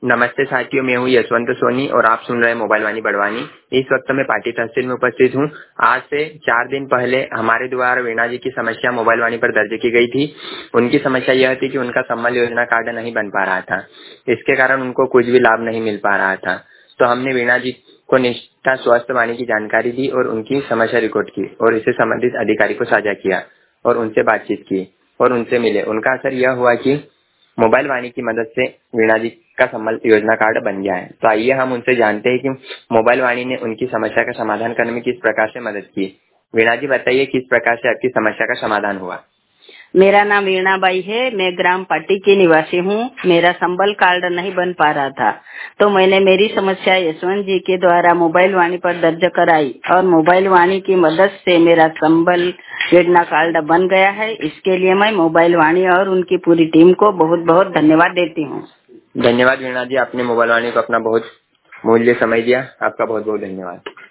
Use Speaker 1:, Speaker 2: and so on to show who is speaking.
Speaker 1: नमस्ते साथियों, मैं हूँ यशवंत सोनी और आप सुन रहे हैं मोबाइल वाणी बड़वानी। इस वक्त मैं पाटी तहसील में उपस्थित हूँ। आज से 4 दिन पहले हमारे द्वारा वीणा जी की समस्या मोबाइल वाणी पर दर्ज की गई थी। उनकी समस्या यह थी कि उनका सम्बल योजना कार्ड नहीं बन पा रहा था। इसके कारण उनको कुछ भी लाभ नहीं मिल पा रहा था। तो हमने वीणा जी को निष्ठा स्वास्थ्य वाणी की जानकारी दी और उनकी समस्या रिकॉर्ड की और इसे संबंधित अधिकारी को साझा किया और उनसे बातचीत की और उनसे मिले। उनका असर यह हुआ कि मोबाइल वाणी की मदद से वीणा जी का सम्बल योजना कार्ड बन गया है। तो आइए हम उनसे जानते हैं कि मोबाइल वाणी ने उनकी समस्या का समाधान करने में किस प्रकार से मदद की। वीणा जी, बताइए किस प्रकार से आपकी समस्या का समाधान हुआ।
Speaker 2: मेरा नाम वीणा बाई है। मैं ग्राम पाटी की निवासी हूँ। मेरा संबल कार्ड नहीं बन पा रहा था, तो मैंने मेरी समस्या यशवंत जी के द्वारा मोबाइल वाणी पर दर्ज कराई और मोबाइल वाणी की मदद से मेरा संबल योजना कार्ड बन गया है। इसके लिए मैं मोबाइल वाणी और उनकी पूरी टीम को बहुत बहुत धन्यवाद देती हूँ।
Speaker 1: धन्यवाद वीणा जी, आपने मोबाइल वाणी को अपना बहुत मूल्य समय दिया। आपका बहुत बहुत धन्यवाद।